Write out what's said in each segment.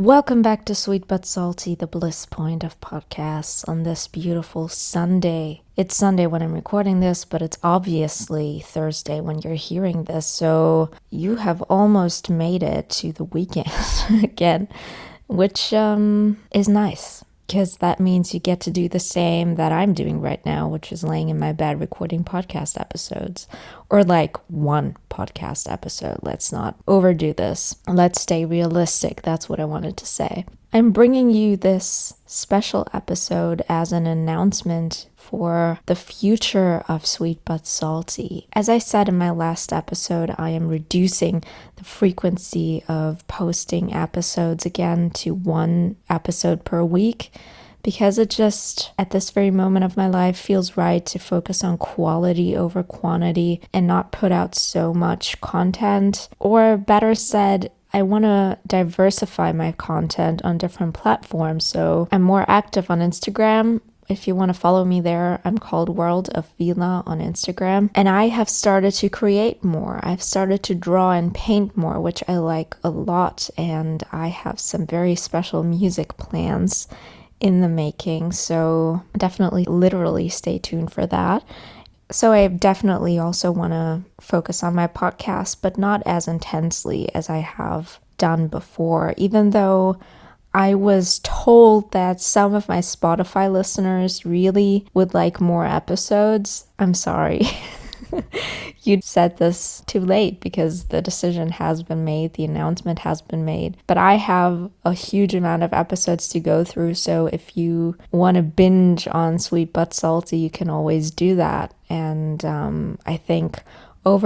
Welcome back to Sweet But Salty, the bliss point of podcasts on this beautiful Sunday. It's Sunday when I'm recording this, but it's obviously Thursday when you're hearing this, so you have almost made it to the weekend again, which is nice. Because that means you get to do the same that I'm doing right now, which is laying in my bed recording podcast episodes. Or like one podcast episode. Let's not overdo this. Let's stay realistic. That's what I wanted to say. I'm bringing you this special episode as an announcement for the future of Sweet But Salty. As I said in my last episode, I am reducing the frequency of posting episodes again to one episode per week because it just, at this very moment of my life, feels right to focus on quality over quantity and not put out so much content. Or better said, I want to diversify my content on different platforms, so I'm more active on Instagram. If you want to follow me there, I'm called World of Vila on Instagram. And I have started to create more. I've started to draw and paint more, which I like a lot. And I have some very special music plans in the making, so definitely literally stay tuned for that. So I definitely also want to focus on my podcast, but not as intensely as I have done before, even though I was told that some of my Spotify listeners really would like more episodes. I'm sorry. You said this too late because the decision has been made, the announcement has been made. But I have a huge amount of episodes to go through, so if you want to binge on Sweet But Salty, you can always do that. And I think over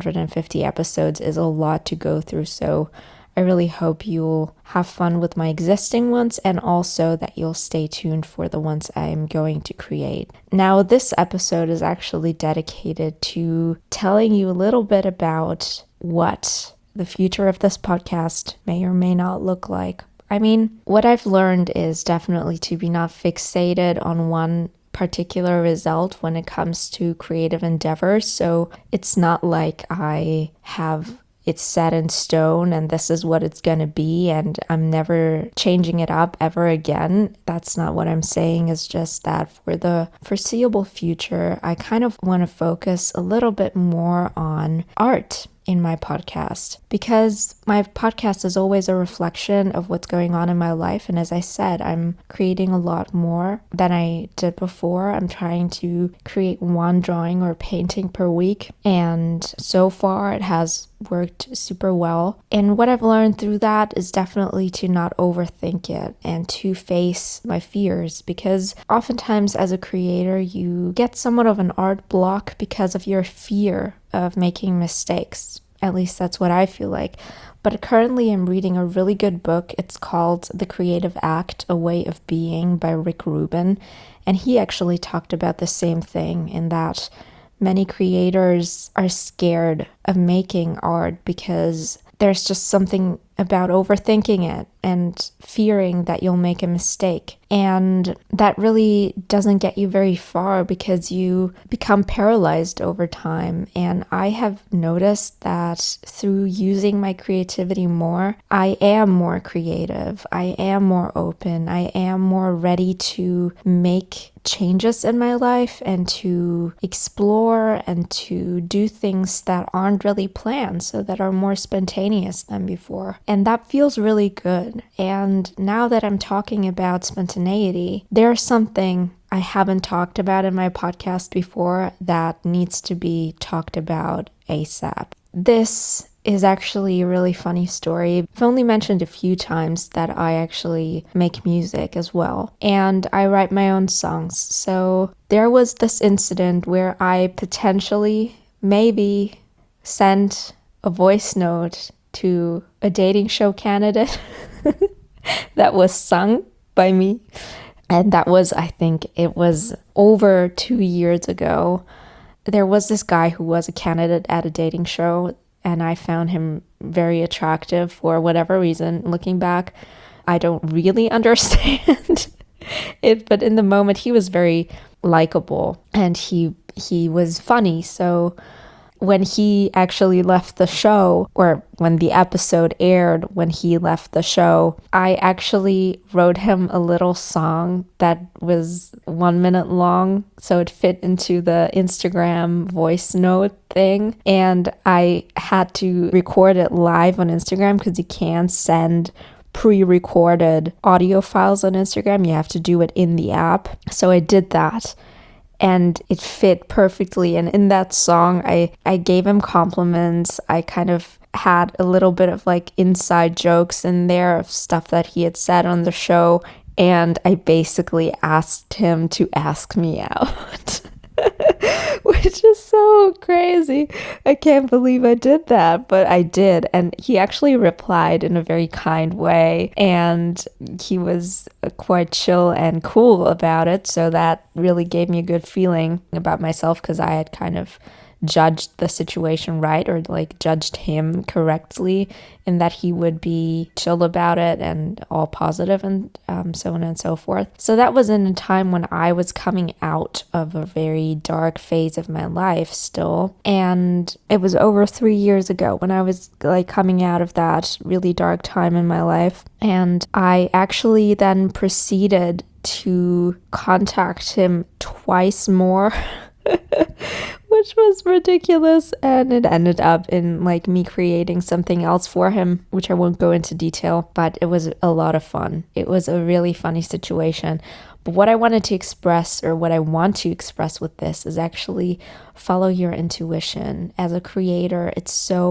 150 episodes is a lot to go through, so I really hope you'll have fun with my existing ones and also that you'll stay tuned for the ones I'm going to create. Now, this episode is actually dedicated to telling you a little bit about what the future of this podcast may or may not look like. I mean, what I've learned is definitely to be not fixated on one particular result when it comes to creative endeavors. So it's not like I have it's set in stone and this is what it's going to be and I'm never changing it up ever again. That's not what I'm saying. It's just that for the foreseeable future, I kind of want to focus a little bit more on art in my podcast because my podcast is always a reflection of what's going on in my life. And as I said, I'm creating a lot more than I did before. I'm trying to create one drawing or painting per week. And so far it has worked super well. And what I've learned through that is definitely to not overthink it and to face my fears, because oftentimes as a creator, you get somewhat of an art block because of your fear of making mistakes. At least that's what I feel like. But currently I'm reading a really good book. It's called The Creative Act, A Way of Being by Rick Rubin. And he actually talked about the same thing in that many creators are scared of making art because there's just something about overthinking it and fearing that you'll make a mistake. And that really doesn't get you very far because you become paralyzed over time. And I have noticed that through using my creativity more, I am more creative. I am more open. I am more ready to make changes in my life and to explore and to do things that aren't really planned, so that are more spontaneous than before. And that feels really good. And now that I'm talking about spontaneity, there's something I haven't talked about in my podcast before that needs to be talked about ASAP. This is actually a really funny story. I've only mentioned a few times that I actually make music as well, and I write my own songs. So there was this incident where I potentially, maybe, sent a voice note to a dating show candidate that was sung by me. And that was, I think it was over 2 years ago. There was this guy who was a candidate at a dating show, and I found him very attractive for whatever reason. Looking back, I don't really understand it, but in the moment he was very likable and he was funny. So when he actually left the show, or when the episode aired, when he left the show, I actually wrote him a little song that was 1 minute long, so it fit into the Instagram voice note thing, and I had to record it live on Instagram because you can't send pre-recorded audio files on Instagram. You have to do it in the app. So I did that, and it fit perfectly. And in that song, I gave him compliments. I kind of had a little bit of like inside jokes in there of stuff that he had said on the show, and I basically asked him to ask me out. Which is so crazy. I can't believe I did that, but I did. And he actually replied in a very kind way, and he was quite chill and cool about it. So that really gave me a good feeling about myself, because I had kind of judged the situation right, or like judged him correctly, in that he would be chill about it and all positive, and so on and so forth. So that was in a time when I was coming out of a very dark phase of my life still, and it was over 3 years ago when I was like coming out of that really dark time in my life. And I actually then proceeded to contact him twice more. Which was ridiculous, and it ended up in like me creating something else for him, which I won't go into detail, but it was a lot of fun. It was a really funny situation. But what I wanted to express, or what I want to express with this, is actually follow your intuition. As a creator, it's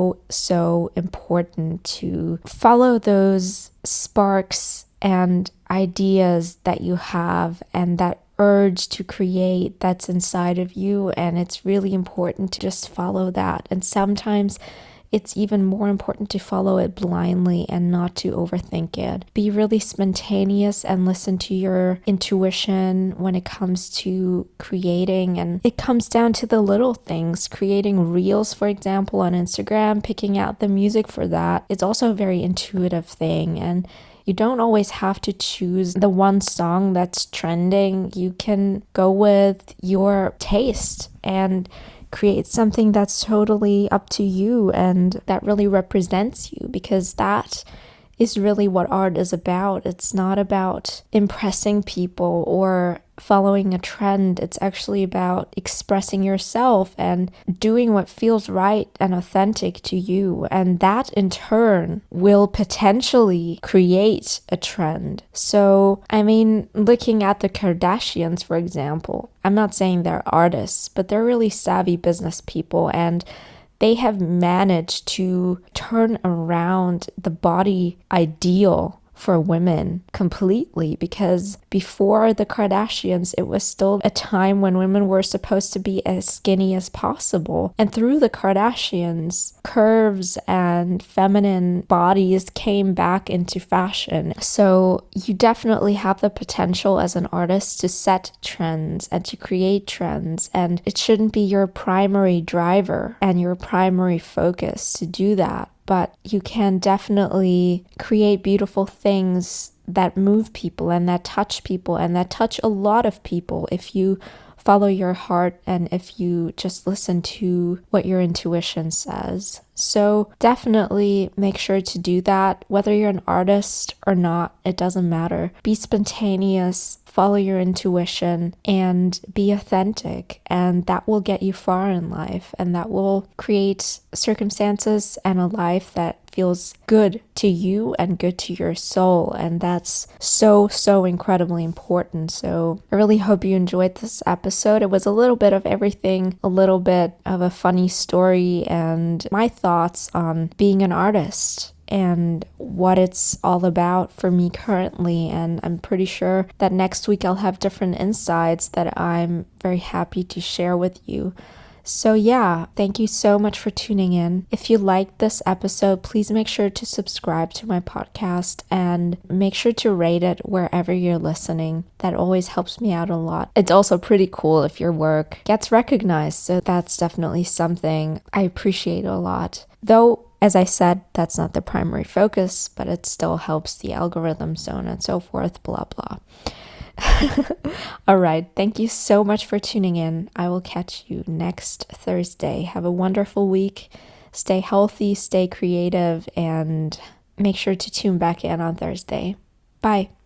so important to follow those sparks and ideas that you have, and that urge to create that's inside of you. And it's really important to just follow that. And sometimes it's even more important to follow it blindly and not to overthink it. Be really spontaneous and listen to your intuition when it comes to creating. And it comes down to the little things. Creating reels, for example, on Instagram, picking out the music for that. It's also a very intuitive thing. And you don't always have to choose the one song that's trending. You can go with your taste and create something that's totally up to you and that really represents you, because that is really what art is about. It's not about impressing people or following a trend. It's actually about expressing yourself and doing what feels right and authentic to you. And that in turn will potentially create a trend. So, I mean, looking at the Kardashians, for example, I'm not saying they're artists, but they're really savvy business people, and they have managed to turn around the body ideal for women completely, because before the Kardashians, it was still a time when women were supposed to be as skinny as possible. And through the Kardashians, curves and feminine bodies came back into fashion. So you definitely have the potential as an artist to set trends and to create trends. And it shouldn't be your primary driver and your primary focus to do that. But you can definitely create beautiful things that move people and that touch people and that touch a lot of people if you follow your heart and if you just listen to what your intuition says. So definitely make sure to do that. Whether you're an artist or not, it doesn't matter. Be spontaneous, follow your intuition, and be authentic. And that will get you far in life, and that will create circumstances and a life that feels good to you and good to your soul. And that's so incredibly important. So I really hope you enjoyed this episode. It was a little bit of everything, a little bit of a funny story, and my thoughts on being an artist and what it's all about for me currently. And I'm pretty sure that next week I'll have different insights that I'm very happy to share with you. So yeah, thank you so much for tuning in. If you liked this episode, please make sure to subscribe to my podcast and make sure to rate it wherever you're listening. That always helps me out a lot. It's also pretty cool if your work gets recognized, so that's definitely something I appreciate a lot. Though, as I said, that's not the primary focus, but it still helps the algorithm, so on and so forth, blah, blah. All right. Thank you so much for tuning in. I will catch you next Thursday. Have a wonderful week. Stay healthy, stay creative, and make sure to tune back in on Thursday. Bye.